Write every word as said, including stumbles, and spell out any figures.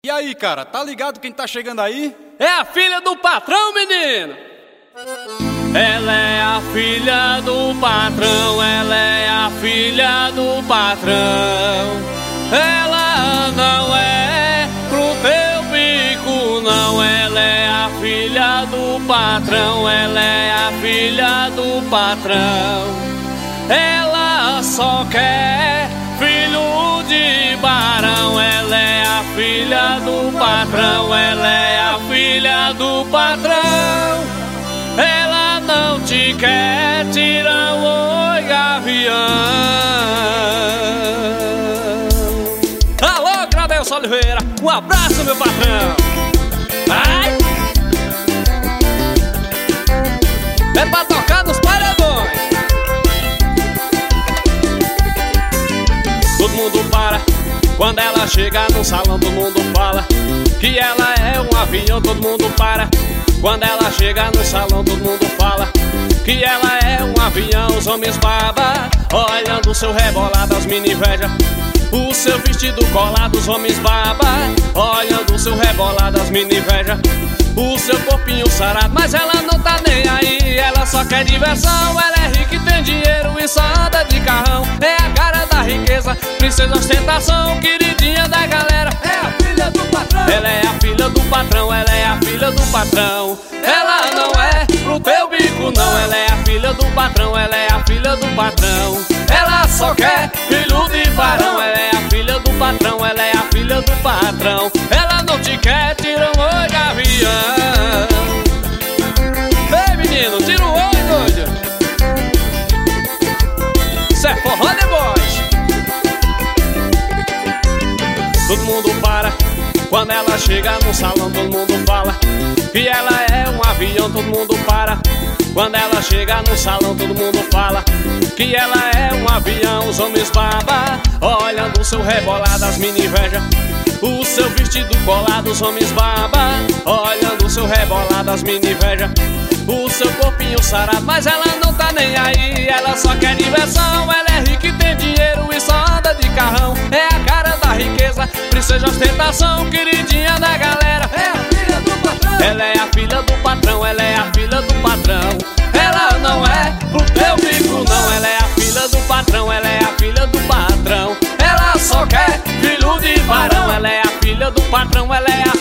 E aí, cara, tá ligado quem tá chegando aí? É a filha do patrão, menino! Ela é a filha do patrão, ela é a filha do patrão. Ela não é pro teu bico, não. Ela é a filha do patrão, ela é a filha do patrão. Ela só quer filho de barão. Ela é a filha do patrão, ela é a filha do patrão. Ela não te quer, tirão, oi, gavião. Alô, Gradelson Oliveira, um abraço, meu patrão. Ai! É pra tocar nos paredões. Todo mundo para quando ela chega no salão, todo mundo fala que ela é um avião. Todo mundo para quando ela chega no salão, todo mundo fala que ela é um avião. Os homens baba, olhando o seu rebolado, as mini inveja o seu vestido colado. Os homens baba, olhando o seu rebolado, as mini inveja o seu corpinho sarado. Mas ela não tá nem aí, ela só quer diversão. Ela é rica e tem dinheiro e só anda de carrão. É a cara da riqueza, princesa ostentação, queridinha da galera. É a filha do patrão, ela é a filha do patrão, ela é a filha do patrão. Ela não é pro teu bico, não. Ela é a filha do patrão, ela é a filha do patrão. Ela só quer filho de varão. Ela é a filha do patrão, ela é a filha do patrão. Ela não te quer, tira um oi, gavião. Ei, menino, tira um oi, doido. Cê é forró de boys. Todo mundo para quando ela chega no salão, todo mundo fala que ela é um avião. Todo mundo para quando ela chega no salão, todo mundo fala que ela é um avião. Os homens baba, olhando o seu rebolado, as mini inveja o seu vestido colado. Os homens baba, olhando o seu rebolado, as mini inveja o seu corpinho sarado. Mas ela não tá nem aí, ela só quer diversão. Ela é rica e tem dinheiro e só anda de carrão. É a cara da riqueza, princesa ostentação, queridinha da galera. É a filha do patrão, ela é a filha do patrão, ela é a filha do patrão. Ela não é pro teu bico, não. Ela é a filha do patrão, ela é a filha do patrão. Ela só quer filho de varão. Ela é a filha do patrão, ela é a